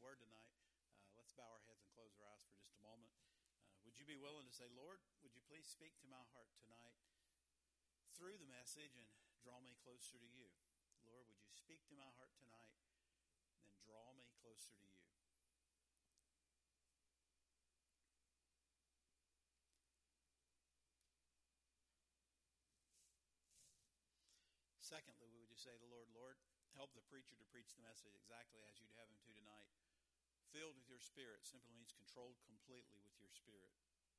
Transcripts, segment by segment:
Word tonight. Let's bow our heads and close our eyes for just a moment. Would you be willing to say, Lord, would you please speak to my heart tonight through the message and draw me closer to you? Lord, would you speak to my heart tonight and draw me closer to you? Secondly, would you say to the Lord, Lord, help the preacher to preach the message exactly as you'd have him to tonight. Filled with your Spirit simply means controlled completely with your Spirit.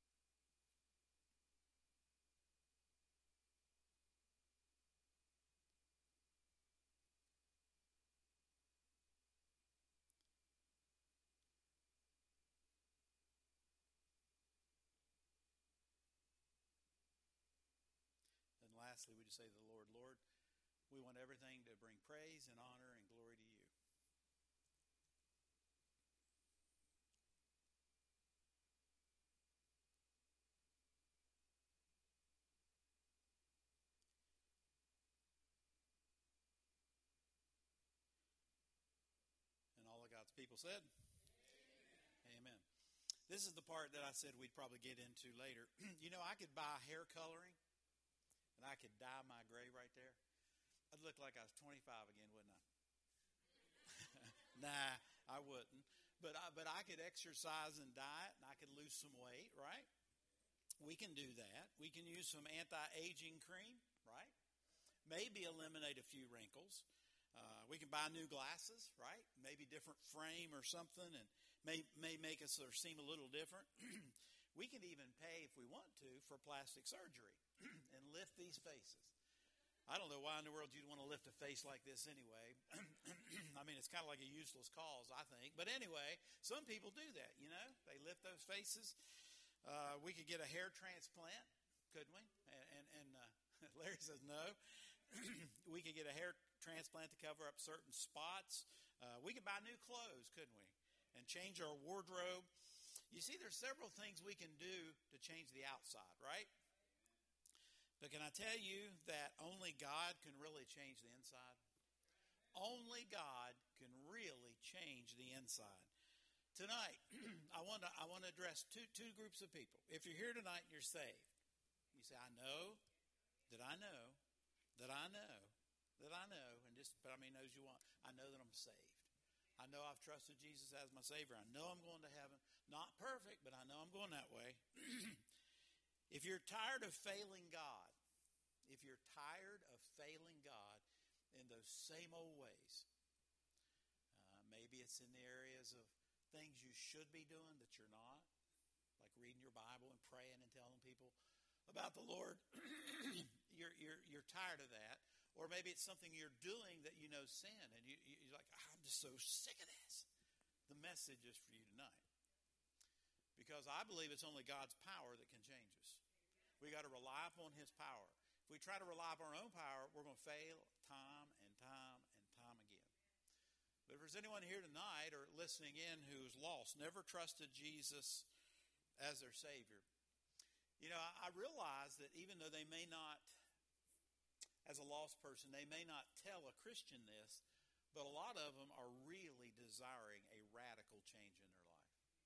And lastly, would you say to the Lord, Lord, we want everything to bring praise and honor and glory to you. And all of God's people said, Amen. Amen. This is the part that I said we'd probably get into later. You know, I could buy hair coloring, and I could dye my gray right there. I'd look like I was 25 again, wouldn't I? Nah, I wouldn't. But I could exercise and diet, and I could lose some weight, right? We can do that. We can use some anti-aging cream, right? Maybe eliminate a few wrinkles. We can buy new glasses, right? Maybe different frame or something, and may make us or seem a little different. We can even pay, if we want to, for plastic surgery and lift these faces. I don't know why in the world you'd want to lift a face like this anyway. I mean, it's kind of like a useless cause, I think. But anyway, some people do that, you know. They lift those faces. We could get a hair transplant, couldn't we? And Larry says no. We could get a hair transplant to cover up certain spots. We could buy new clothes, couldn't we? And change our wardrobe. You see, there's several things we can do to change the outside, right? But can I tell you that only God can really change the inside? Only God can really change the inside. Tonight, I want to address two groups of people. If you're here tonight and you're saved, you say, I know, and but I mean, knows you want. I know that I'm saved. I know I've trusted Jesus as my Savior. I know I'm going to heaven. Not perfect, but I know I'm going that way. If you're tired of failing God, in those same old ways, maybe it's in the areas of things you should be doing that you're not, like reading your Bible and praying and telling people about the Lord. You're tired of that. Or maybe it's something you're doing that you know sin, and you're like, I'm just so sick of this. The message is for you tonight. Because I believe it's only God's power that can change us. We got to rely upon His power. If we try to rely upon our own power, we're going to fail time and time and time again. But if there's anyone here tonight or listening in who's lost, never trusted Jesus as their Savior, you know, I realize that even though they may not, as a lost person, they may not tell a Christian this, but a lot of them are really desiring a radical change in their life.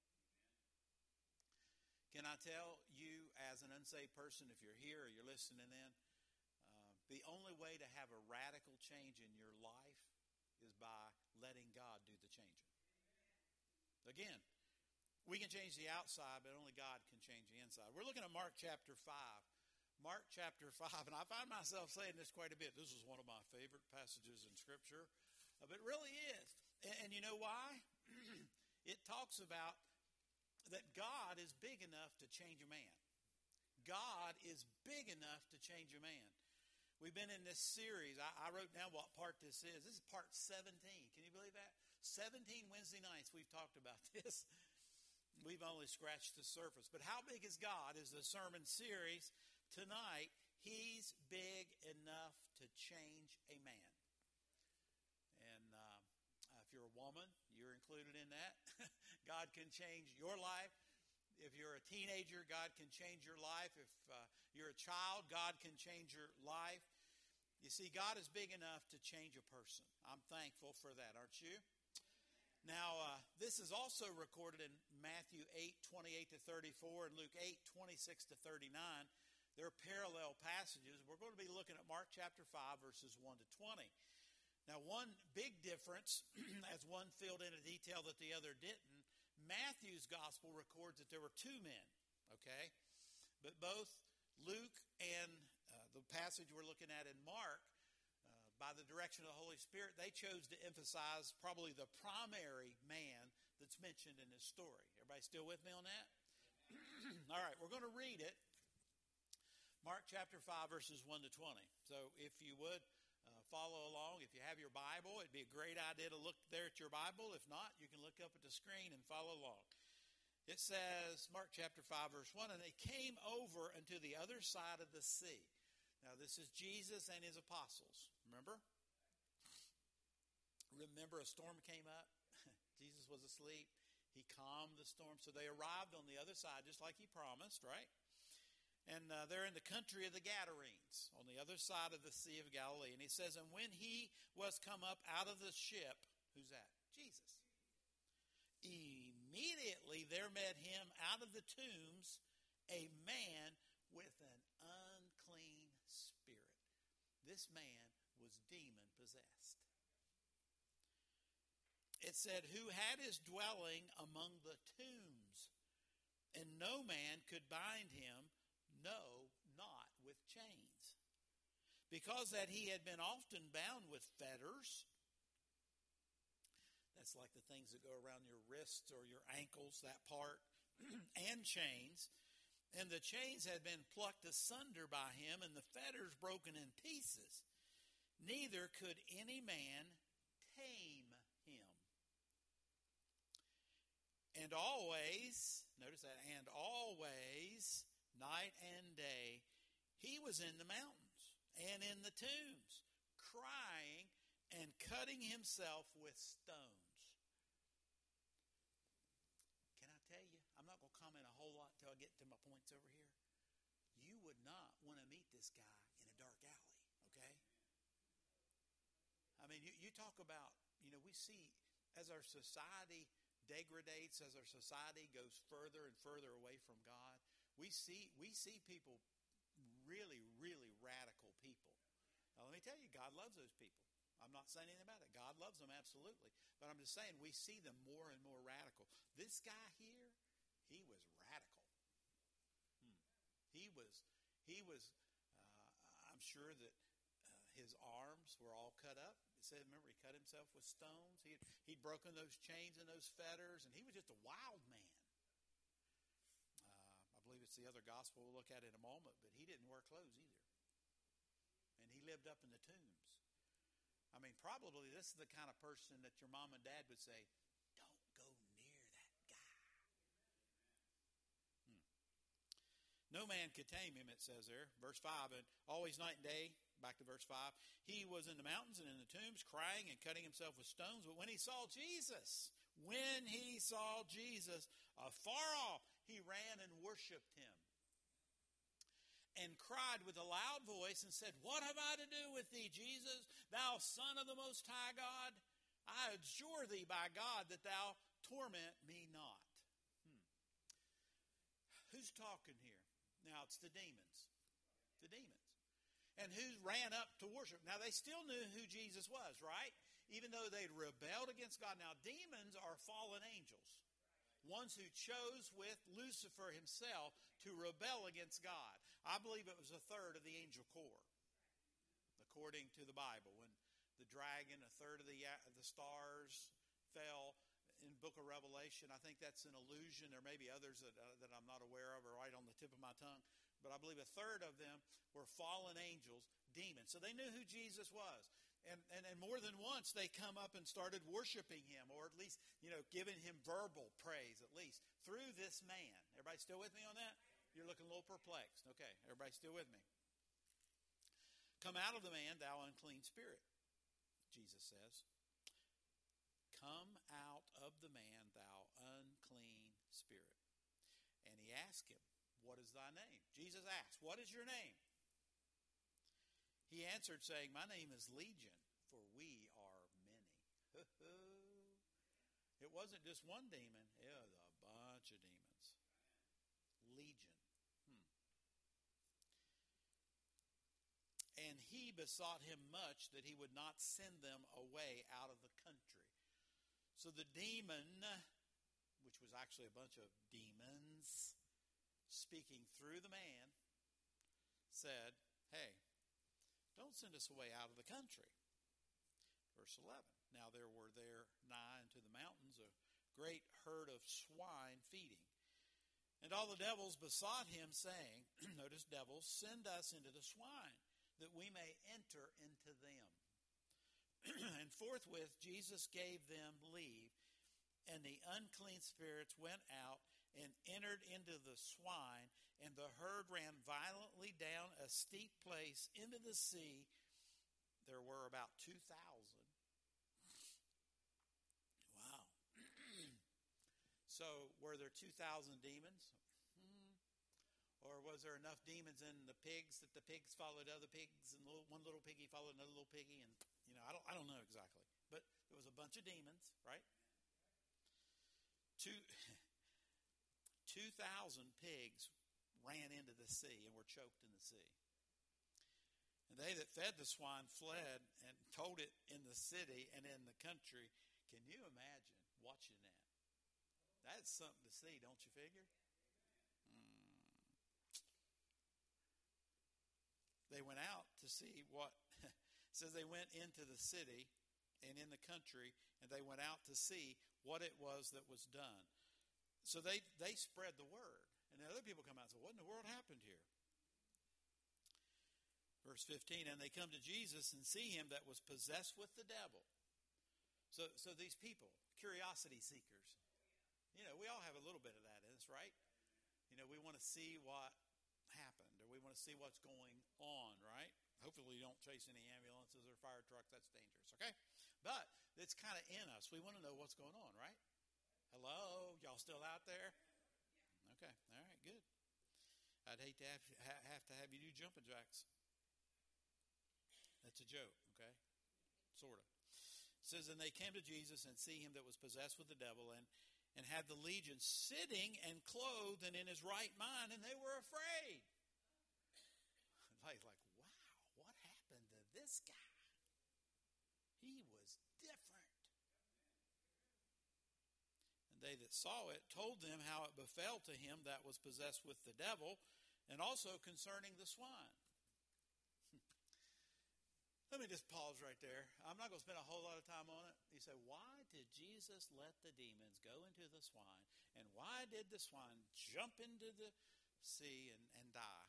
Can I tell you as an unsaved person, if you're here or you're listening in, the only way to have a radical change in your life is by letting God do the changing. Again, we can change the outside, but only God can change the inside. We're looking at Mark chapter 5. Mark chapter 5, and I find myself saying this quite a bit. This is one of my favorite passages in Scripture, but it really is. And you know why? It talks about that God is big enough to change a man. God is big enough to change a man. We've been in this series. I wrote down what part this is. This is part 17. Can you believe that? 17 Wednesday nights we've talked about this. We've only scratched the surface. But how big is God is the sermon series. Tonight, He's big enough to change a man. And if you're a woman, you're included in that. God can change your life. If you're a teenager, God can change your life. If you're a child, God can change your life. You see, God is big enough to change a person. I'm thankful for that, aren't you? Now, this This is also recorded in Matthew 8:28 to 34 and Luke 8:26 to 39. They're parallel passages. We're going to be looking at Mark chapter 5, verses 1 to 20. Now, one big difference, as one filled in a detail that the other didn't, Matthew's gospel records that there were two men, okay? But both Luke and the passage we're looking at in Mark, by the direction of the Holy Spirit, they chose to emphasize probably the primary man that's mentioned in this story. Everybody still with me on that? All right, we're going to read it. Mark chapter 5, verses 1 to 20. So if you would follow along, if you have your Bible, it'd be a great idea to look there at your Bible. If not, you can look up at the screen and follow along. It says, Mark chapter 5, verse 1, and they came over unto the other side of the sea. Now, this is Jesus and his apostles. Remember? Remember, a storm came up. Jesus was asleep. He calmed the storm. So they arrived on the other side, just like he promised, right? And they're in the country of the Gadarenes, on the other side of the Sea of Galilee. And he says, and when he was come up out of the ship, who's that? Jesus. Immediately there met him out of the tombs a man with an unclean spirit. This man was demon possessed. It said, who had his dwelling among the tombs, and no man could bind him, no, not with chains, because that he had been often bound with fetters. That's like the things that go around your wrists or your ankles, that part, and chains. And the chains had been plucked asunder by him, and the fetters broken in pieces. Neither could any man tame him. And always, notice that, and always, night and day, he was in the mountains and in the tombs, crying and cutting himself with stones. Can I tell you, I'm not going to comment a whole lot until I get to my points over here. You would not want to meet this guy in a dark alley, okay? I mean, you talk about, we see as our society degrades, as our society goes further and further away from God, we see people, really, really radical people. Now, let me tell you, God loves those people. I'm not saying anything about it. God loves them, absolutely. But I'm just saying, we see them more and more radical. This guy here, he was radical. He was. I'm sure that his arms were all cut up. It said, remember, he cut himself with stones. He'd broken those chains and those fetters, and he was just a wild man. I believe it's the other gospel we'll look at in a moment, but he didn't wear clothes either. And he lived up in the tombs. I mean, probably this is the kind of person that your mom and dad would say, don't go near that guy. No man could tame him, it says there. Verse 5, and always night and day, back to verse 5, he was in the mountains and in the tombs, crying and cutting himself with stones. But when he saw Jesus, afar off, he ran and worshipped him. And cried with a loud voice and said, what have I to do with thee, Jesus, thou Son of the Most High God? I adjure thee by God that thou torment me not. Who's talking here? Now, it's the demons. The demons. And who ran up to worship. Now, they still knew who Jesus was, right? Even though they'd rebelled against God. Now, demons are fallen angels. Ones who chose with Lucifer himself to rebel against God. I believe it was a third of the angel corps, according to the Bible. When the dragon, a third of the stars fell in the book of Revelation. I think that's an illusion. There may be others that I'm not aware of or right on the tip of my tongue. But I believe a third of them were fallen angels, demons. So they knew who Jesus was. And more than once, they come up and started worshiping him, or at least, giving him verbal praise, at least, through this man. Everybody still with me on that? You're looking a little perplexed. Okay, everybody still with me? Come out of the man, thou unclean spirit, Jesus says. Come out of the man, thou unclean spirit. And he asked him, what is thy name? Jesus asked, what is your name? He answered, saying, my name is Legion, for we are many. It wasn't just one demon. It was a bunch of demons. Legion. And he besought him much that he would not send them away out of the country. So the demon, which was actually a bunch of demons, speaking through the man, said, hey, don't send us away out of the country. Verse 11, now there were there nigh unto the mountains a great herd of swine feeding. And all the devils besought him, saying, notice devils, send us into the swine, that we may enter into them. And forthwith Jesus gave them leave, and the unclean spirits went out and entered into the swine, and the herd ran violently down a steep place into the sea. There were about 2,000. Wow. So were there 2,000 demons? Or was there enough demons in the pigs that the pigs followed other pigs, and one little piggy followed another little piggy? And I don't know exactly, but there was a bunch of demons, right? 2,000 pigs ran into the sea and were choked in the sea. And they that fed the swine fled and told it in the city and in the country. Can you imagine watching that? That's something to see, don't you figure? They went out to see what, it says they went into the city and in the country, and they went out to see what it was that was done. So they spread the word. And then other people come out and say, what in the world happened here? Verse 15, and they come to Jesus and see him that was possessed with the devil. So these people, curiosity seekers, we all have a little bit of that in us, right? We want to see what happened, or we want to see what's going on, right? Hopefully you don't chase any ambulances or fire trucks. That's dangerous, okay? But it's kind of in us. We want to know what's going on, right? Hello? Y'all still out there? Okay, all right, good. I'd hate to have to have you do jumping jacks. That's a joke, okay? Sort of. It says, and they came to Jesus and see him that was possessed with the devil, and had the legion sitting and clothed and in his right mind, and they were afraid. Like, wow, what happened to this guy? He was different. And they that saw it told them how it befell to him that was possessed with the devil, and also concerning the swine. Let me just pause right there. I'm not going to spend a whole lot of time on it. You say, why did Jesus let the demons go into the swine? And why did the swine jump into the sea and die?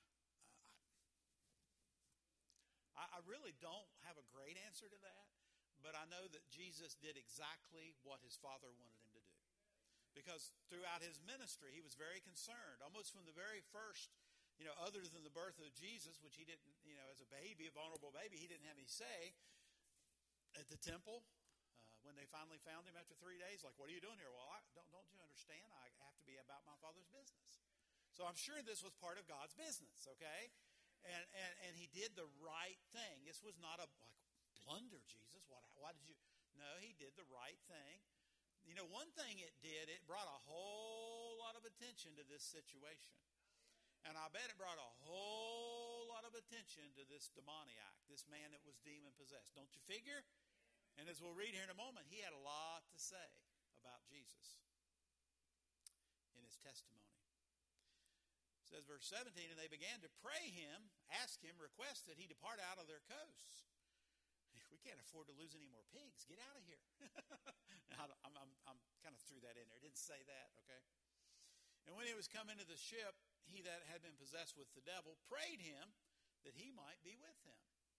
I really don't have a great answer to that, but I know that Jesus did exactly what his Father wanted him to do. Because throughout his ministry, he was very concerned, almost from the very first, other than the birth of Jesus, which he didn't, as a baby, a vulnerable baby, he didn't have any say. At the temple, when they finally found him after 3 days, like, what are you doing here? Well, don't you understand? I have to be about my Father's business. So I'm sure this was part of God's business, okay? And he did the right thing. This was not a, blunder, Jesus. Why did you? No, he did the right thing. One thing it did, it brought a whole lot of attention to this situation. And I bet it brought a whole lot of attention to this demoniac, this man that was demon-possessed. Don't you figure? And as we'll read here in a moment, he had a lot to say about Jesus in his testimony. It says, verse 17, and they began to pray him, ask him, request that he depart out of their coasts. We can't afford to lose any more pigs. Get out of here. I'm kind of threw that in there. I didn't say that, okay? And when he was come into the ship, he that had been possessed with the devil prayed him that he might be with him.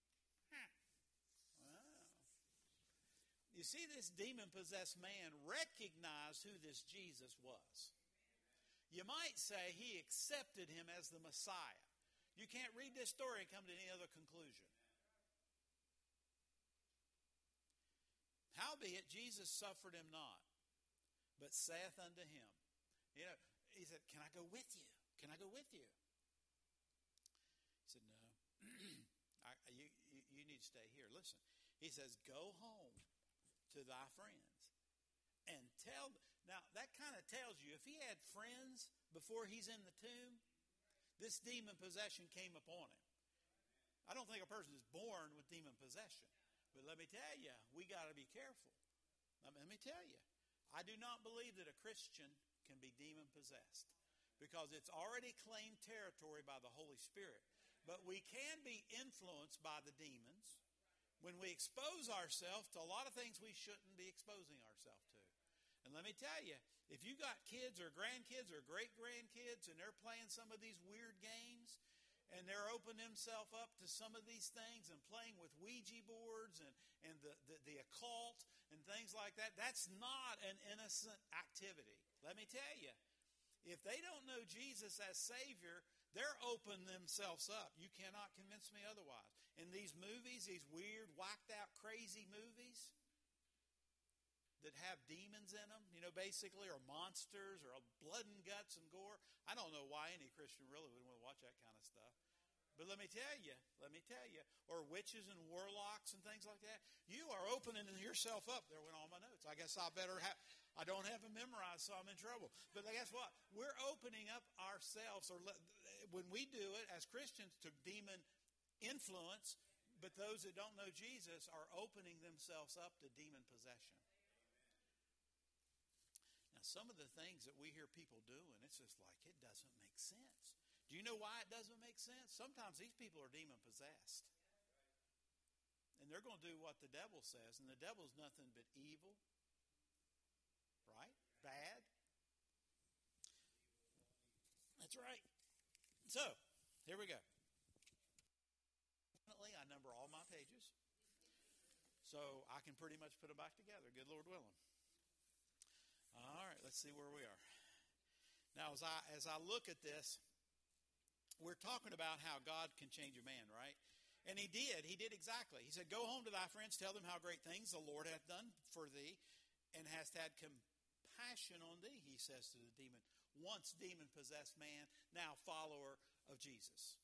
Wow. You see, this demon-possessed man recognized who this Jesus was. You might say he accepted him as the Messiah. You can't read this story and come to any other conclusion. Howbeit, Jesus suffered him not, but saith unto him, he said, can I go with you? Can I go with you? He said, no. You need to stay here. Listen. He says, go home to thy friends and Now, that kind of tells you, if he had friends before he's in the tomb, this demon possession came upon him. I don't think a person is born with demon possession. But let me tell you, we got to be careful. Let me tell you, I do not believe that a Christian can be demon possessed, because it's already claimed territory by the Holy Spirit. But we can be influenced by the demons when we expose ourselves to a lot of things we shouldn't be exposing ourselves to. And let me tell you, if you got kids or grandkids or great-grandkids and they're playing some of these weird games and they're opening themselves up to some of these things and playing with Ouija boards and the occult and things like that, that's not an innocent activity. Let me tell you, if they don't know Jesus as Savior, they're opening themselves up. You cannot convince me otherwise. In these movies, these weird, whacked-out, crazy movies that have demons in them, basically, or monsters, or blood and guts and gore. I don't know why any Christian really would want to watch that kind of stuff. But let me tell you, or witches and warlocks and things like that, you are opening yourself up. There went all my notes. I guess I don't have them memorized, so I'm in trouble. But guess what? We're opening up ourselves, when we do it as Christians, to demon influence, but those that don't know Jesus are opening themselves up to demon possession. Now, some of the things that we hear people doing, it's just like, it doesn't make sense. Do you know why it doesn't make sense? Sometimes these people are demon possessed. And they're going to do what the devil says. And the devil's nothing but evil. Right? Bad. That's right. So, here we go. I number all my pages, so I can pretty much put them back together, good Lord willing. All right, let's see where we are. Now, as I look at this, we're talking about how God can change a man, right? And he did. He did exactly. He said, "Go home to thy friends, tell them how great things the Lord hath done for thee, and hast had compassion on thee," he says to the demon, once demon-possessed man, now follower of Jesus.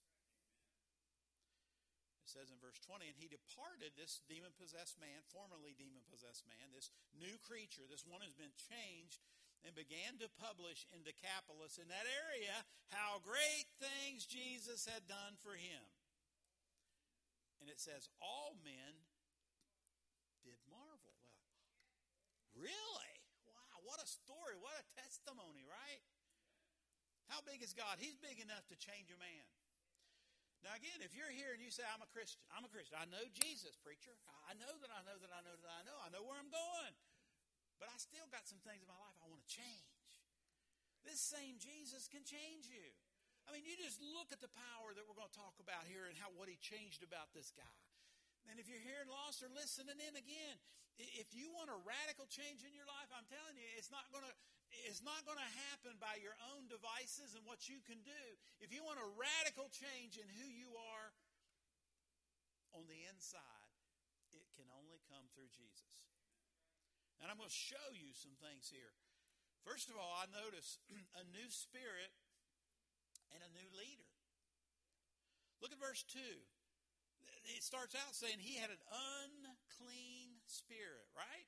It says in verse 20, "And he departed," this demon-possessed man, formerly demon-possessed man, this new creature, this one has been changed, and began to publish in Decapolis, in that area, how great things Jesus had done for him. And it says, all men did marvel. Well, really? Wow, what a story, what a testimony, right? How big is God? He's big enough to change a man. Now again, if you're here and you say, I'm a Christian. I know Jesus, preacher. I know that I know where I'm going. But I still got some things in my life I want to change. This same Jesus can change you. I mean, you just look at the power that we're going to talk about here and what he changed about this guy. And if you're here and lost or listening in again, if you want a radical change in your life, I'm telling you, it's not going to happen by your own devices and what you can do. If you want a radical change in who you are on the inside, it can only come through Jesus. And I'm going to show you some things here. First of all, I notice a new spirit and a new leader. Look at verse 2. It starts out saying he had an unclean spirit, right?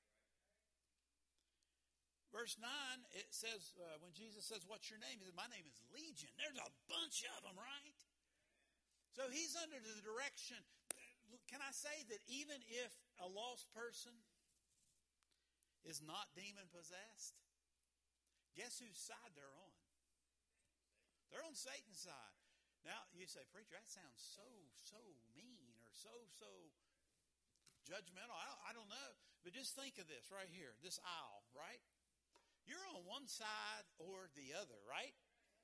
Verse 9, it says, when Jesus says, "What's your name?" He says, "My name is Legion." There's a bunch of them, right? So he's under the direction. Can I say that even if a lost person is not demon-possessed, guess whose side they're on? They're on Satan's side. Now, you say, "Preacher, that sounds so mean or so judgmental." I don't know. But just think of this right here, this aisle, right? You're on one side or the other, right?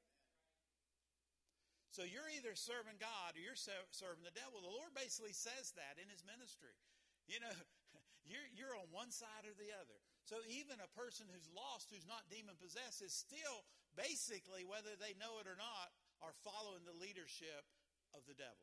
So you're either serving God or you're serving the devil. The Lord basically says that in his ministry. You're on one side or the other. So even a person who's lost, who's not demon-possessed, is still basically, whether they know it or not, are following the leadership of the devil.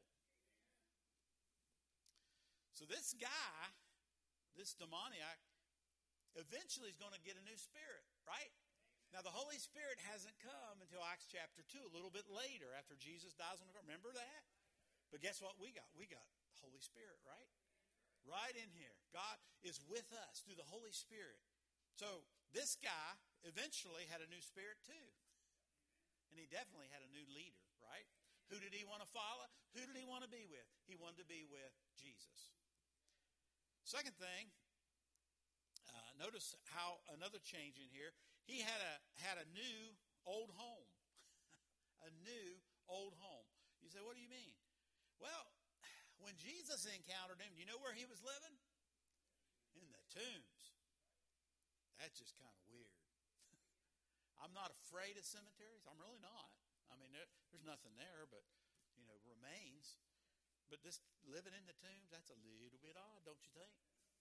So this guy, this demoniac, eventually is going to get a new spirit, right? Now, the Holy Spirit hasn't come until Acts chapter 2, a little bit later, after Jesus dies on the cross. Remember that? But guess what we got? We got the Holy Spirit, right? Right in here. God is with us through the Holy Spirit. So this guy eventually had a new spirit too. And he definitely had a new leader, right? Who did he want to follow? Who did he want to be with? He wanted to be with Jesus. Second thing, notice how another change in here. He had a new old home. A new old home. You say, what do you mean? Well, when Jesus encountered him, you know where he was living? In the tombs. That's just kind of weird. I'm not afraid of cemeteries. I'm really not. I mean, there's nothing there but, remains. But this living in the tombs, that's a little bit odd, don't you think?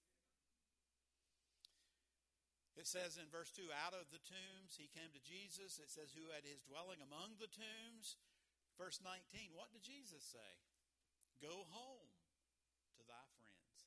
It says in verse 2, out of the tombs he came to Jesus. It says, who had his dwelling among the tombs. Verse 19, what did Jesus say? Go home to thy friends.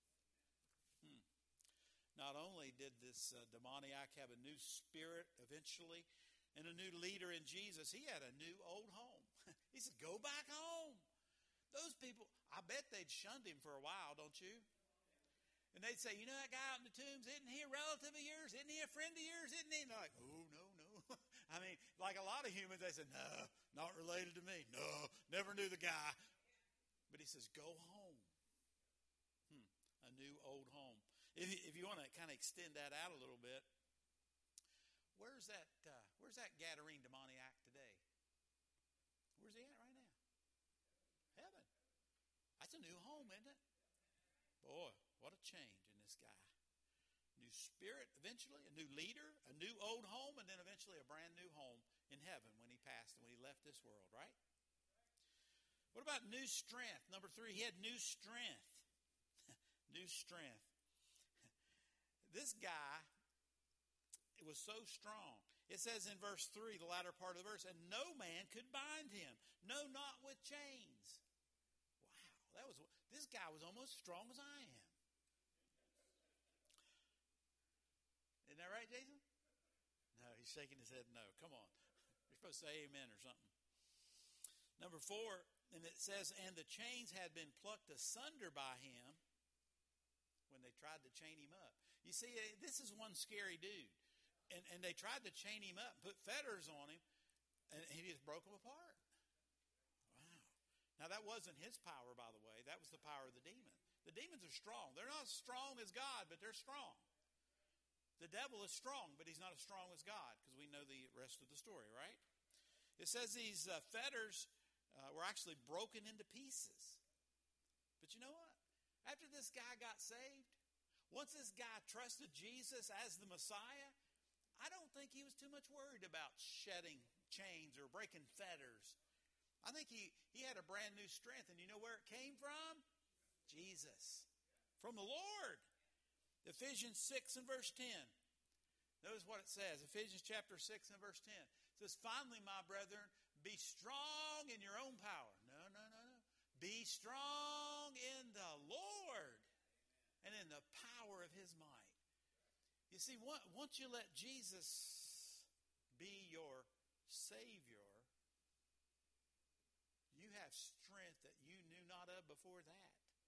Not only did this demoniac have a new spirit eventually and a new leader in Jesus, he had a new old home. He said, go back home. Those people, I bet they'd shunned him for a while, don't you? And they'd say, you know that guy out in the tombs, isn't he a relative of yours? Isn't he a friend of yours? Isn't he? And they're like, oh, no. I mean, like a lot of humans, they say, no, not related to me. No, never knew the guy. But he says, go home. A new old home. If you want to kind of extend that out a little bit, where's that Gadarene demoniac today? Where's he at right now? Heaven. That's a new home, isn't it? Boy, what a change in this guy. New spirit eventually, a new leader, a new old home, and then eventually a brand new home in heaven when he passed and when he left this world, right? What about new strength? Number 3, he had new strength. New strength. This guy was so strong. It says in verse 3, the latter part of the verse, and no man could bind him. No, not with chains. Wow, this guy was almost as strong as I am. Isn't that right, Jason? No, he's shaking his head no. Come on. You're supposed to say amen or something. Number 4, and it says, and the chains had been plucked asunder by him when they tried to chain him up. You see, this is one scary dude. And they tried to chain him up, put fetters on him, and he just broke them apart. Wow. Now, that wasn't his power, by the way. That was the power of the demon. The demons are strong. They're not as strong as God, but they're strong. The devil is strong, but he's not as strong as God, because we know the rest of the story, right? It says these fetters were actually broken into pieces. But you know what? After this guy got saved, once this guy trusted Jesus as the Messiah, I don't think he was too much worried about shedding chains or breaking fetters. I think he had a brand new strength. And you know where it came from? Jesus. From the Lord. Ephesians 6 and verse 10. Notice what it says. Ephesians chapter 6 and verse 10. It says, finally, my brethren, be strong in your own power. No. Be strong in the Lord and in the power of his might. You see, once you let Jesus be your Savior, you have strength that you knew not of before that.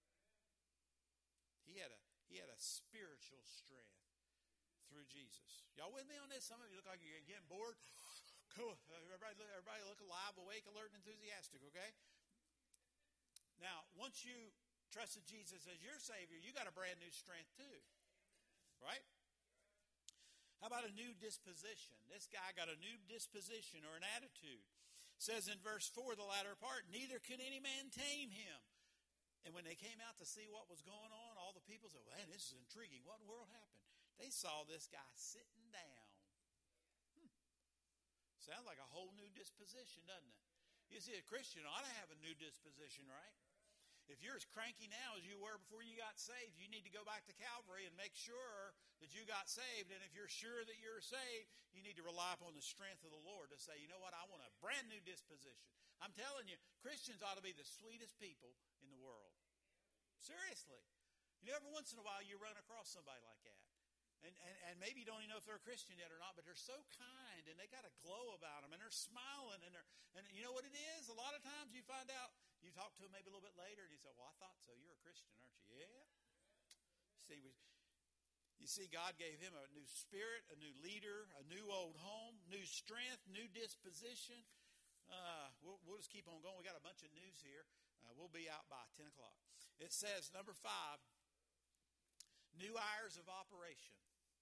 He had a spiritual strength through Jesus. Y'all with me on this? Some of you look like you're getting bored. Cool. Everybody look alive, awake, alert, and enthusiastic, okay? Now, once you trusted Jesus as your Savior, you got a brand new strength too. Right? How about a new disposition? This guy got a new disposition or an attitude. It says in verse 4, the latter part, neither could any man tame him. And when they came out to see what was going on, all the people said, well, man, this is intriguing. What in the world happened? They saw this guy sitting down. Sounds like a whole new disposition, doesn't it? You see, a Christian ought to have a new disposition, right? If you're as cranky now as you were before you got saved, you need to go back to Calvary and make sure that you got saved. And if you're sure that you're saved, you need to rely upon the strength of the Lord to say, you know what, I want a brand new disposition. I'm telling you, Christians ought to be the sweetest people in the world. Seriously. You know, every once in a while you run across somebody like that. And maybe you don't even know if they're a Christian yet or not, but they're so kind and they got a glow about them and they're smiling and you know what it is? A lot of times you find out, you talk to them maybe a little bit later and you say, well, I thought so. You're a Christian, aren't you? Yeah. See, You see, God gave him a new spirit, a new leader, a new old home, new strength, new disposition. We'll just keep on going. We got a bunch of news here. We'll be out by 10 o'clock. It says, number 5, new hours of operation.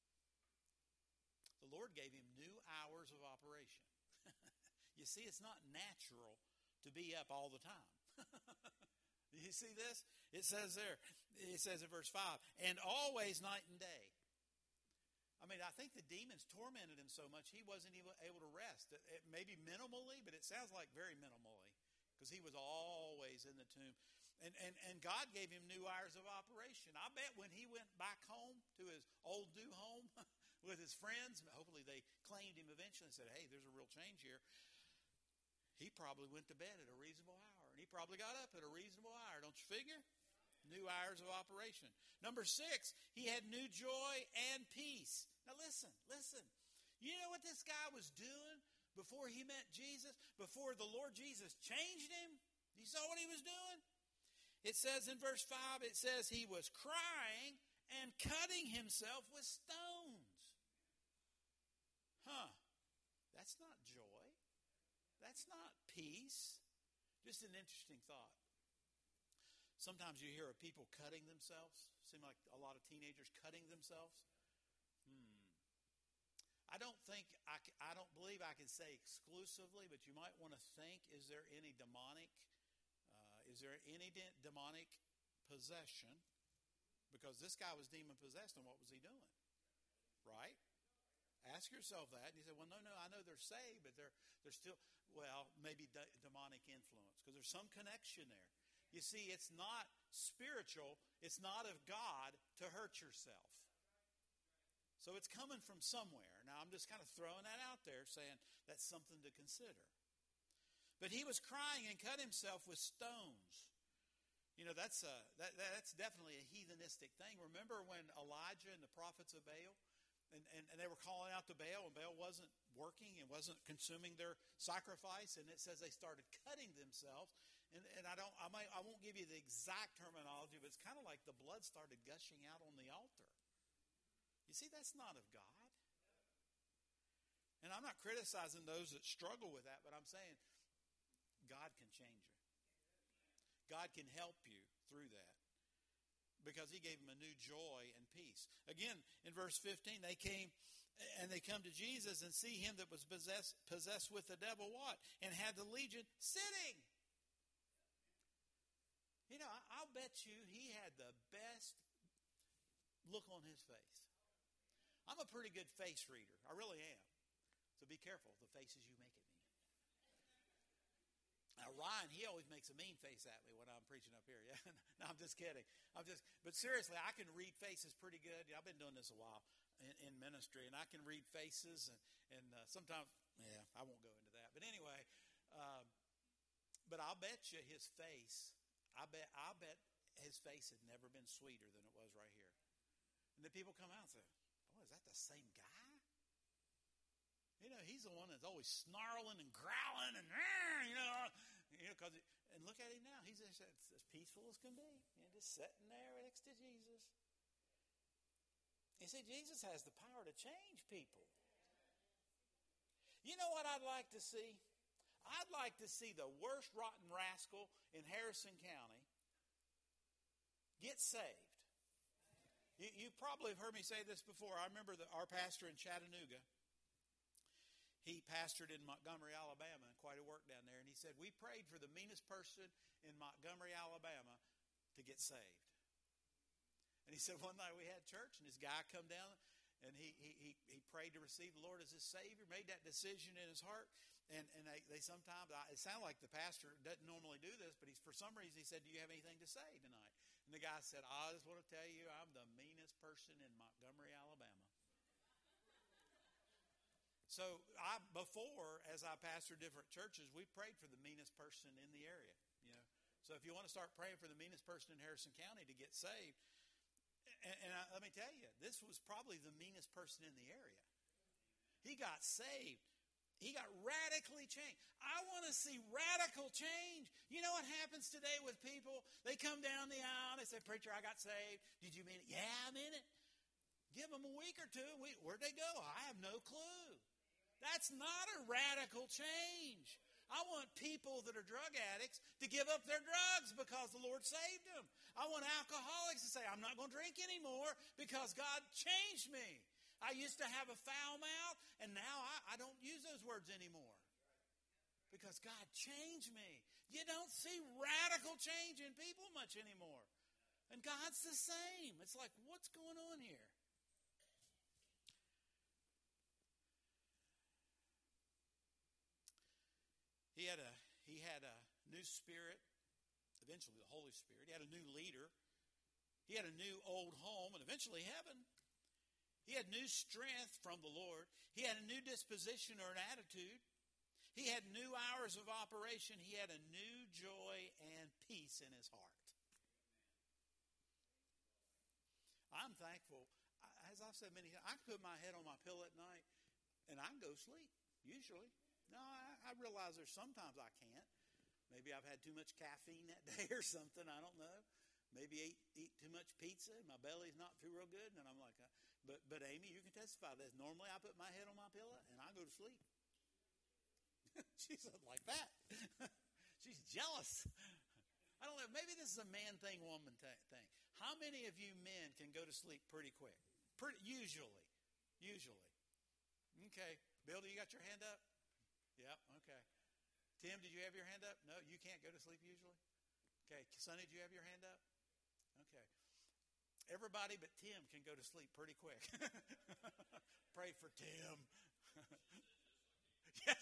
The Lord gave him new hours of operation. You see, it's not natural to be up all the time. You see this? It says there, it says in verse 5, and always night and day. I mean, I think the demons tormented him so much he wasn't even able to rest. Maybe minimally, but it sounds like very minimally, because he was always in the tomb. And God gave him new hours of operation. I bet when he went back home to his old new home with his friends, hopefully they claimed him eventually and said, hey, there's a real change here. He probably went to bed at a reasonable hour. And he probably got up at a reasonable hour. Don't you figure? New hours of operation. Number 6, he had new joy and peace. Now listen. You know what this guy was doing before he met Jesus? Before the Lord Jesus changed him? You saw what he was doing? It says in verse 5, it says he was crying and cutting himself with stones. That's not joy. That's not peace. Just an interesting thought. Sometimes you hear of people cutting themselves. Seem like a lot of teenagers cutting themselves. I don't believe I can say exclusively, but you might want to think, is there any demonic possession? Because this guy was demon possessed, and what was he doing? Right? Ask yourself that. And you say, well, no, I know they're saved, but they're still, maybe demonic influence, because there's some connection there. You see, it's not spiritual. It's not of God to hurt yourself. So it's coming from somewhere. Now, I'm just kind of throwing that out there, saying that's something to consider. But he was crying and cut himself with stones. You know, that's definitely a heathenistic thing. Remember when Elijah and the prophets of Baal, and they were calling out to Baal, and Baal wasn't working and wasn't consuming their sacrifice, and it says they started cutting themselves. And I won't give you the exact terminology, but it's kind of like the blood started gushing out on the altar. You see, that's not of God. And I'm not criticizing those that struggle with that, but I'm saying God can change you. God can help you through that, because he gave him a new joy and peace. Again, in verse 15, they come to Jesus and see him that was possessed with the devil what? And had the legion sitting. You know, I'll bet you he had the best look on his face. I'm a pretty good face reader. I really am. So be careful the faces you make at me. Now, Ryan, he always makes a mean face at me when I'm preaching up here. Yeah? No, I'm just kidding. But seriously, I can read faces pretty good. I've been doing this a while in ministry, and I can read faces, and sometimes, I won't go into that. But anyway, but I'll bet you his face, I bet his face had never been sweeter than it was right here. And then people come out and say, boy, is that the same guy? You know, he's the one that's always snarling and growling and, and look at him now. He's just as peaceful as can be. Just sitting there next to Jesus. You see, Jesus has the power to change people. You know what I'd like to see? I'd like to see the worst rotten rascal in Harrison County get saved. You probably have heard me say this before. I remember our pastor in Chattanooga. He pastored in Montgomery, Alabama, and quite a work down there. And he said, we prayed for the meanest person in Montgomery, Alabama to get saved. And he said, one night we had church, and this guy come down, and he prayed to receive the Lord as his Savior, made that decision in his heart. And they sometimes, it sounded like the pastor doesn't normally do this, but for some reason he said, do you have anything to say tonight? And the guy said, I just want to tell you, I'm the meanest person in Montgomery, Alabama. So before, as I pastored different churches, we prayed for the meanest person in the area. So if you want to start praying for the meanest person in Harrison County to get saved, let me tell you, this was probably the meanest person in the area. He got saved. He got radically changed. I want to see radical change. You know what happens today with people? They come down the aisle, they say, preacher, I got saved. Did you mean it? Yeah, I meant it. Give them a week or two. Where'd they go? I have no clue. That's not a radical change. I want people that are drug addicts to give up their drugs because the Lord saved them. I want alcoholics to say, I'm not going to drink anymore because God changed me. I used to have a foul mouth, and now I don't use those words anymore because God changed me. You don't see radical change in people much anymore. And God's the same. It's like, what's going on here? He had a new spirit, eventually the Holy Spirit. He had a new leader. He had a new old home, and eventually heaven. He had new strength from the Lord. He had a new disposition or an attitude. He had new hours of operation. He had a new joy and peace in his heart. I'm thankful. As I've said many times, I can put my head on my pillow at night, and I can go to sleep, usually. No, I realize there's sometimes I can't. Maybe I've had too much caffeine that day or something. I don't know. Maybe eat too much pizza and my belly's not feel real good. And I'm like, but Amy, you can testify this. Normally I put my head on my pillow and I go to sleep. She's like that. She's jealous. I don't know. Maybe this is a man thing, woman thing. How many of you men can go to sleep pretty quick? Usually. Okay. Bill, do you got your hand up? Yep, okay. Tim, did you have your hand up? No, you can't go to sleep usually? Okay. Sonny, do you have your hand up? Okay. Everybody but Tim can go to sleep pretty quick. Pray for Tim. Yes.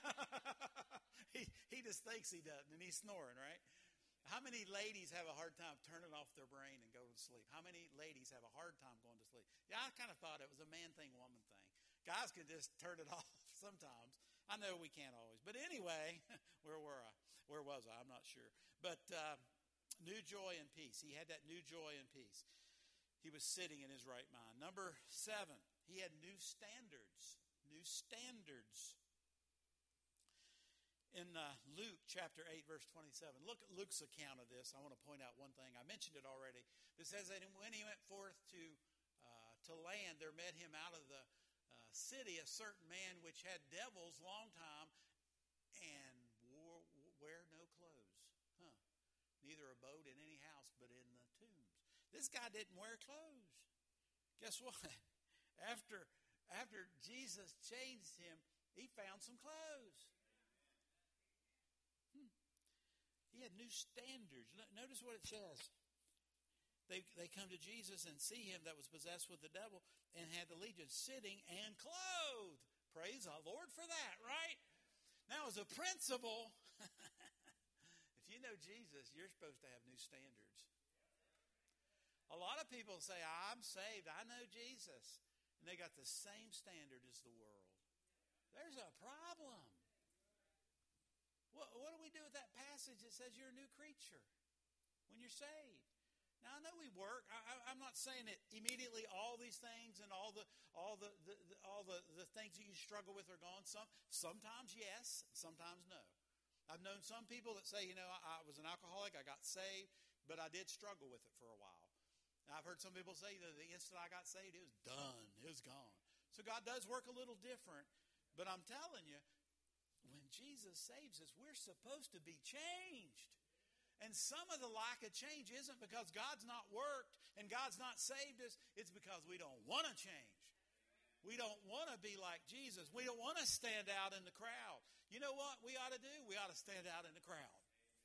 he just thinks he doesn't, and he's snoring, right? How many ladies have a hard time turning off their brain and go to sleep? How many ladies have a hard time going to sleep? Yeah, I kind of thought it was a man thing, woman thing. Guys can just turn it off sometimes. I know we can't always. But anyway, where were I? Where was I? I'm not sure. But new joy and peace. He had that new joy and peace. He was sitting in his right mind. Number 7, he had new standards. New standards. In Luke chapter 8, verse 27, look at Luke's account of this. I want to point out one thing. I mentioned it already. It says that when he went forth to land, there met him out of the city a certain man which had devils long time and wear no clothes. Neither abode in any house but in the tombs. This guy didn't wear clothes. Guess what? After Jesus changed him, he found some clothes. He had new standards. Notice what it says. They come to Jesus and see him that was possessed with the devil and had the legion sitting and clothed. Praise the Lord for that, right? Now, as a principle, if you know Jesus, you're supposed to have new standards. A lot of people say, I'm saved, I know Jesus. And they got the same standard as the world. There's a problem. What do we do with that passage that says you're a new creature when you're saved? Now, I know we work. I'm not saying that immediately all these things and all the things that you struggle with are gone. Sometimes yes, sometimes no. I've known some people that say, I was an alcoholic, I got saved, but I did struggle with it for a while. Now, I've heard some people say that the instant I got saved, it was done. It was gone. So God does work a little different. But I'm telling you, when Jesus saves us, we're supposed to be changed. And some of the lack of change isn't because God's not worked and God's not saved us. It's because we don't want to change. We don't want to be like Jesus. We don't want to stand out in the crowd. You know what we ought to do? We ought to stand out in the crowd.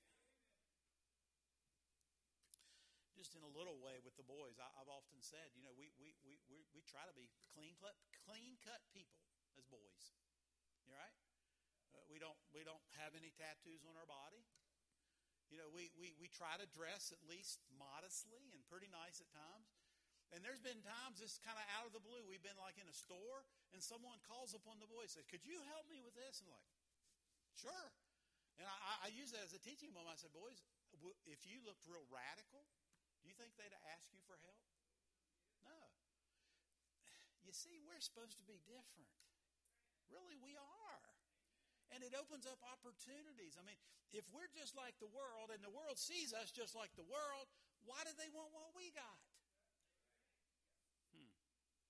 Just in a little way with the boys, I've often said, we try to be clean cut people as boys. You right? We don't have any tattoos on our body. We try to dress at least modestly and pretty nice at times. And there's been times, just kind of out of the blue, we've been like in a store and someone calls upon the boys and says, could you help me with this? And like, sure. And I use that as a teaching moment. I said, boys, if you looked real radical, do you think they'd ask you for help? No. You see, we're supposed to be different. Really, we are. And it opens up opportunities. I mean, if we're just like the world and the world sees us just like the world, why do they want what we got?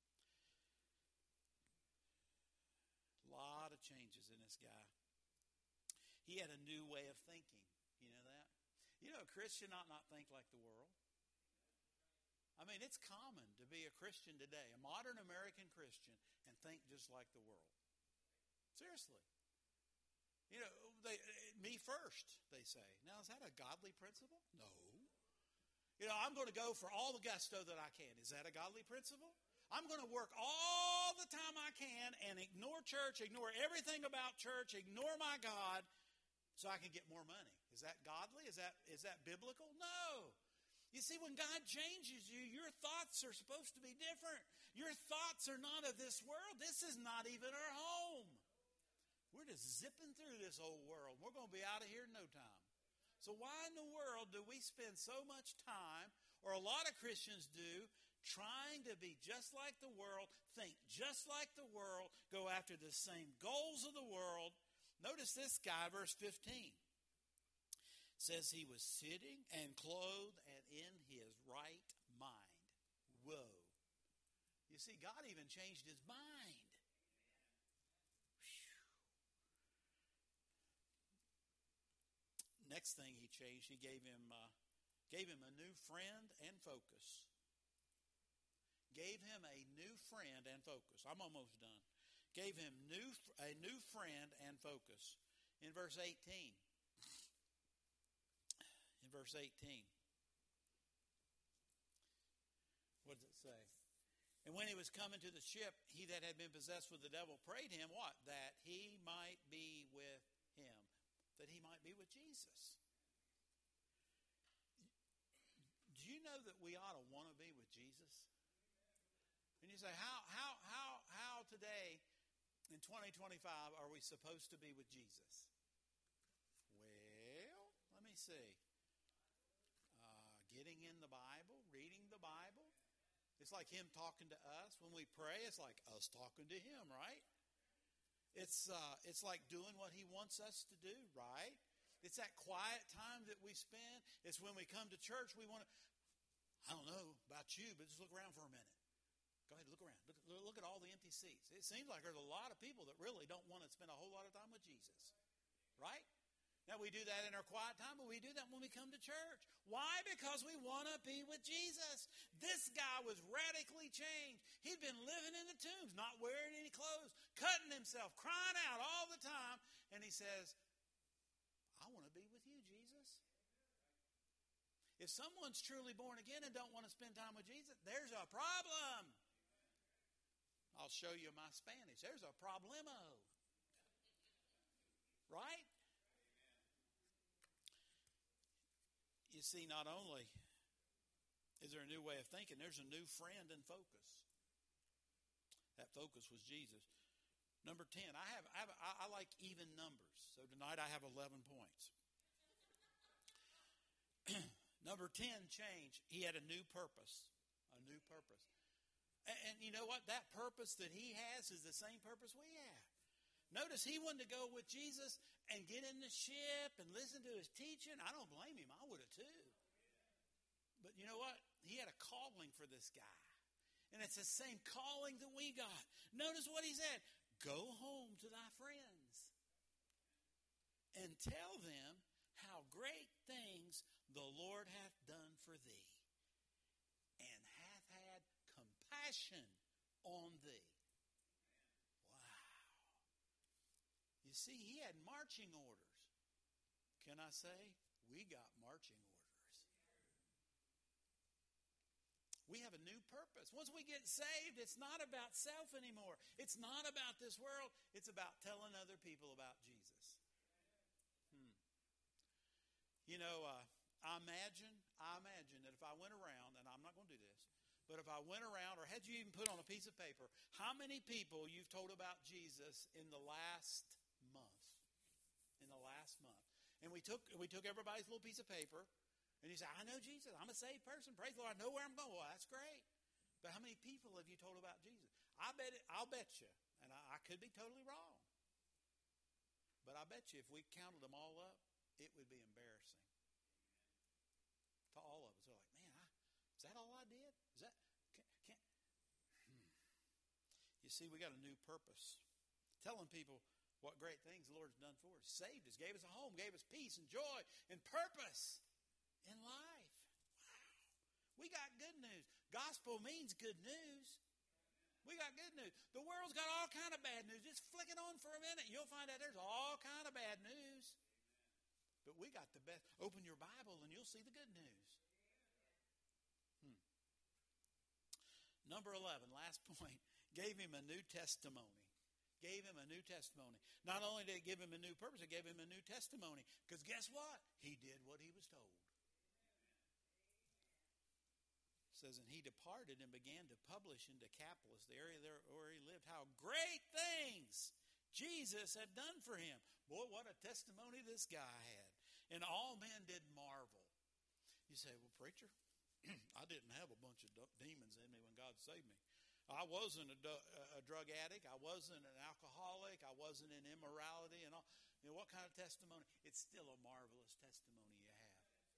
famous guy. He had a new way of thinking. You know that? You know, a Christian ought not think like the world. I mean, it's common to be a Christian today, a modern American Christian, and think just like the world. Seriously. You know, me first, they say. Now, is that a godly principle? No. You know, I'm going to go for all the gusto that I can. Is that a godly principle? I'm going to work all the time I can and ignore church, ignore everything about church, ignore my God so I can get more money. Is that godly? Is that biblical? No. You see, when God changes you, your thoughts are supposed to be different. Your thoughts are not of this world. This is not even our home. We're just zipping through this old world. We're going to be out of here in no time. So why in the world do we spend so much time, or a lot of Christians do, trying to be just like the world, think just like the world, go after the same goals of the world? Notice this guy, verse 15. Says he was sitting and clothed and in his right mind. Whoa. You see, God even changed his mind. Whew. Next thing he changed, he gave him a new friend and focus. Gave him a new friend and focus. I'm almost done. Gave him a new friend and focus. In verse 18. Verse 18. What does it say? And when he was coming to the ship, he that had been possessed with the devil prayed him, what? That he might be with him. That he might be with Jesus. Do you know that we ought to want to be with Jesus? And you say, how today in 2025 are we supposed to be with Jesus? Well, let me see. Getting in the Bible, reading the Bible. It's like him talking to us. When we pray, it's like us talking to him, right? It's like doing what he wants us to do, right? It's that quiet time that we spend. It's when we come to church, we want to, I don't know about you, but just look around for a minute. Go ahead, look around. Look at all the empty seats. It seems like there's a lot of people that really don't want to spend a whole lot of time with Jesus, right? Now, we do that in our quiet time, but we do that when we come to church. Why? Because we want to be with Jesus. This guy was radically changed. He'd been living in the tombs, not wearing any clothes, cutting himself, crying out all the time. And he says, I want to be with you, Jesus. If someone's truly born again and don't want to spend time with Jesus, there's a problem. I'll show you my Spanish. There's a problemo. Right? You see, not only is there a new way of thinking, there's a new friend and focus. That focus was Jesus. Number 10, I like even numbers. So tonight I have 11 points. Number 10, change. He had a new purpose. A new purpose. And you know what? That purpose that he has is the same purpose we have. Notice he wanted to go with Jesus and get in the ship and listen to his teaching. I don't blame him. I would have too. But you know what? He had a calling for this guy. And it's the same calling that we got. Notice what he said. Go home to thy friends and tell them how great things the Lord hath done for thee and hath had compassion on thee. You see, he had marching orders. Can I say, we got marching orders. We have a new purpose. Once we get saved, it's not about self anymore. It's not about this world. It's about telling other people about Jesus. You know, I imagine that if I went around, and I'm not going to do this, but if I went around, or had you even put on a piece of paper, how many people you've told about Jesus in the last month? In the last month. And we took everybody's little piece of paper, and you say, I know Jesus. I'm a saved person. Praise the Lord. I know where I'm going. Well, that's great. But how many people have you told about Jesus? I'll bet you, and I could be totally wrong, but I bet you if we counted them all up, it would be embarrassing to all of us. We're like, man, is that all I did? Is that You see, we got a new purpose. Telling people What great things the Lord's done for us. Saved us, gave us a home, gave us peace and joy and purpose in life. Wow. We got good news. Gospel means good news. We got good news. The world's got all kind of bad news. Just flick it on for a minute. You'll find out there's all kind of bad news. But we got the best. Open your Bible and you'll see the good news. Number 11, last point, gave him a new testimony. Gave him a new testimony. Not only did it give him a new purpose, it gave him a new testimony. Because guess what? He did what he was told. It says, and he departed and began to publish in Decapolis, the area there where he lived, how great things Jesus had done for him. Boy, what a testimony this guy had. And all men did marvel. You say, well, preacher, I didn't have a bunch of demons in me when God saved me. I wasn't a drug addict. I wasn't an alcoholic. I wasn't in immorality and all. You know, what kind of testimony? It's still a marvelous testimony you have.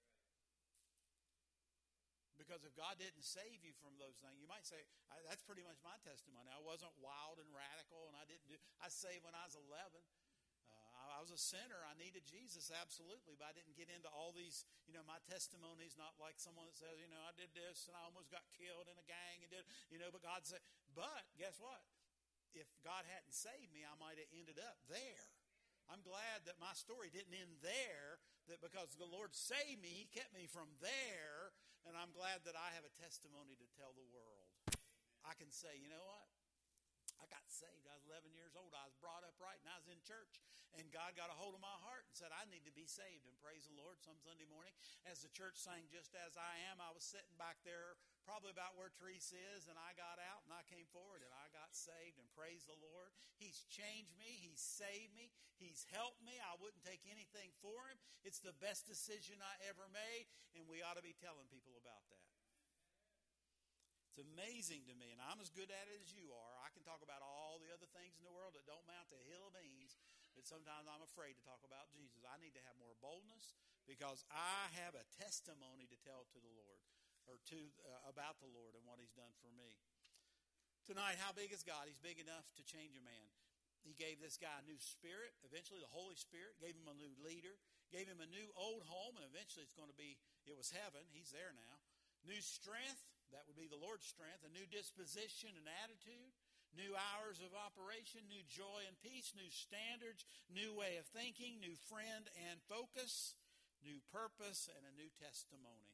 Because if God didn't save you from those things, you might say, that's pretty much my testimony. I wasn't wild and radical, and I saved when I was 11. I was a sinner. I needed Jesus, absolutely, but I didn't get into all these, my testimony is not like someone that says, I did this and I almost got killed in a gang and but God said, but guess what? If God hadn't saved me, I might have ended up there. I'm glad that my story didn't end there, that because the Lord saved me, he kept me from there, and I'm glad that I have a testimony to tell the world. I can say, you know what? I got saved. I was 11 years old. I was brought up right, and I was in church. And God got a hold of my heart and said, I need to be saved. And praise the Lord, some Sunday morning, as the church sang Just As I Am, I was sitting back there probably about where Teresa is, and I got out, and I came forward, and I got saved. And praise the Lord. He's changed me. He's saved me. He's helped me. I wouldn't take anything for him. It's the best decision I ever made, and we ought to be telling people about that. It's amazing to me, and I'm as good at it as you are. I can talk about all the other things in the world that don't amount to a hill of beans, but sometimes I'm afraid to talk about Jesus. I need to have more boldness because I have a testimony to tell to the Lord, or about the Lord and what he's done for me. Tonight, how big is God? He's big enough to change a man. He gave this guy a new spirit. Eventually, the Holy Spirit gave him a new leader, gave him a new old home, and eventually it was heaven. He's there now. New strength, that would be the Lord's strength, a new disposition and attitude, new hours of operation, new joy and peace, new standards, new way of thinking, new friend and focus, new purpose, and a new testimony.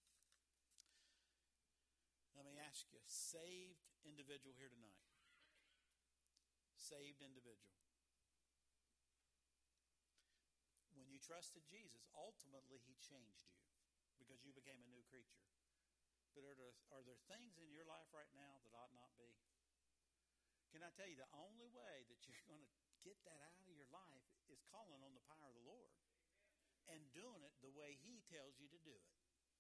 Let me ask you, saved individual here tonight. Saved individual. When you trusted Jesus, ultimately he changed you because you became a new creature. But are there things in your life right now that ought not be? Can I tell you, the only way that you're going to get that out of your life is calling on the power of the Lord and doing it the way he tells you to do it.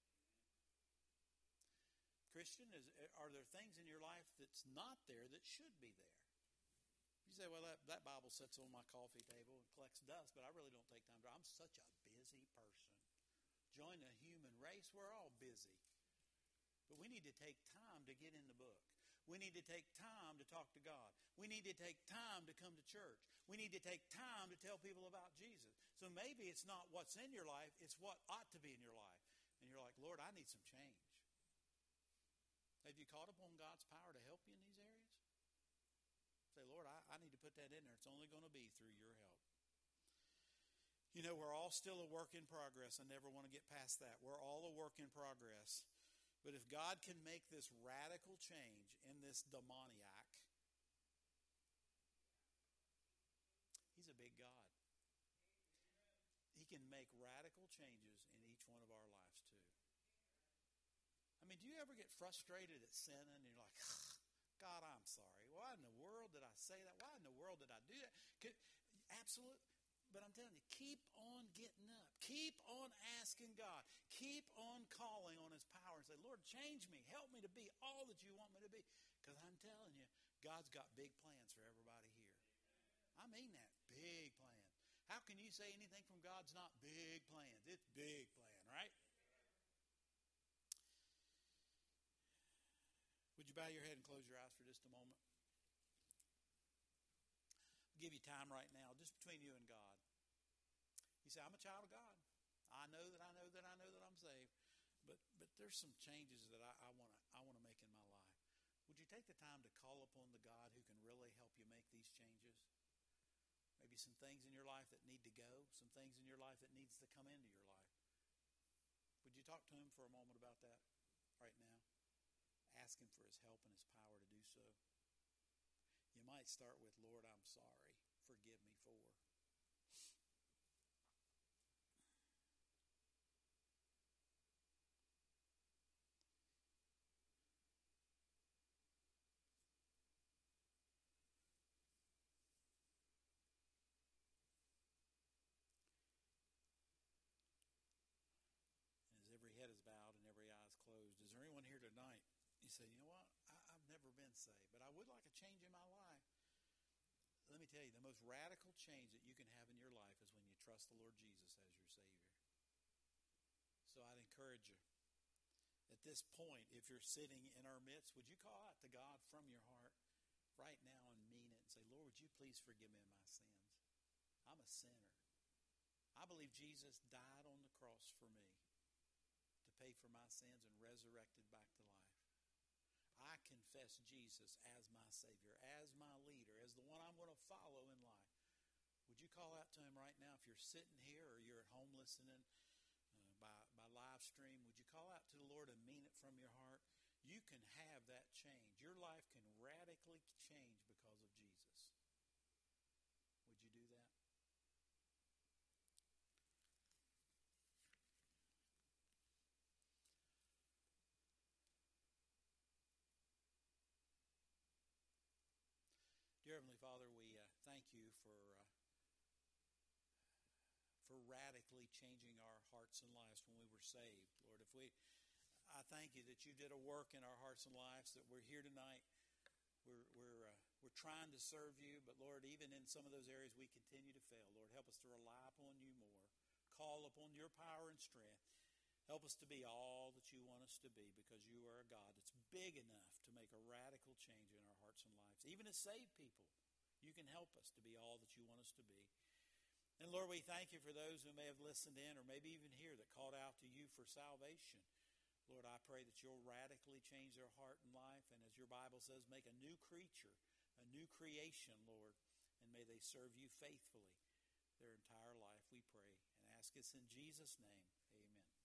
Christian, are there things in your life that's not there that should be there? You say, well, that Bible sits on my coffee table and collects dust, but I really don't take time to. I'm such a busy person. Join the human race, we're all busy. But we need to take time to get in the book. We need to take time to talk to God. We need to take time to come to church. We need to take time to tell people about Jesus. So maybe it's not what's in your life, it's what ought to be in your life. And you're like, Lord, I need some change. Have you called upon God's power to help you in these areas? Say, Lord, I need to put that in there. It's only going to be through your help. We're all still a work in progress. I never want to get past that. We're all a work in progress. But if God can make this radical change in this demoniac, he's a big God. He can make radical changes in each one of our lives too. I mean, do you ever get frustrated at sinning and you're like, God, I'm sorry. Why in the world did I say that? Why in the world did I do that? Absolutely. But I'm telling you, keep on getting up. Keep on asking God. Keep on calling on his power and say, Lord, change me. Help me to be all that you want me to be. Because I'm telling you, God's got big plans for everybody here. I mean that, big plans. How can you say anything from God's not big plans? It's big plan, right? Would you bow your head and close your eyes for just a moment? give you time right now, just between you and God. You say, I'm a child of God. I know that I know that I know that I'm saved. But there's some changes that I want to make in my life. Would you take the time to call upon the God who can really help you make these changes? Maybe some things in your life that need to go, some things in your life that needs to come into your life. Would you talk to him for a moment about that right now? Ask him for his help and his power to do so. You might start with, Lord, I'm sorry. Forgive me for. As every head is bowed and every eye is closed, is there anyone here tonight? You say, you know what? I've never been saved, but I would like a change in my life. Let me tell you, the most radical change that you can have in your life is when you trust the Lord Jesus as your Savior. So I'd encourage you, at this point, if you're sitting in our midst, would you call out to God from your heart right now and mean it and say, Lord, would you please forgive me of my sins? I'm a sinner. I believe Jesus died on the cross for me to pay for my sins and resurrected back to life. I confess Jesus as my Savior, as my leader, as the one I'm going to follow in life. Would you call out to him right now? If you're sitting here or you're at home listening by live stream, would you call out to the Lord and mean it from your heart? You can have that change. Your life can radically change because of Jesus. Would you do that? Dear Heavenly Father, we thank you for radically changing our hearts and lives when we were saved. Lord, I thank you that you did a work in our hearts and lives, that we're here tonight. We're trying to serve you, but Lord, even in some of those areas we continue to fail. Lord, help us to rely upon you more. Call upon your power and strength. Help us to be all that you want us to be, because you are a God that's big enough to make a radical change in our hearts and lives. Even as saved people, you can help us to be all that you want us to be. And Lord, we thank you for those who may have listened in or maybe even here that called out to you for salvation. Lord, I pray that you'll radically change their heart and life, and as your Bible says, make a new creature, a new creation, Lord, and may they serve you faithfully their entire life, we pray, and ask us in Jesus' name.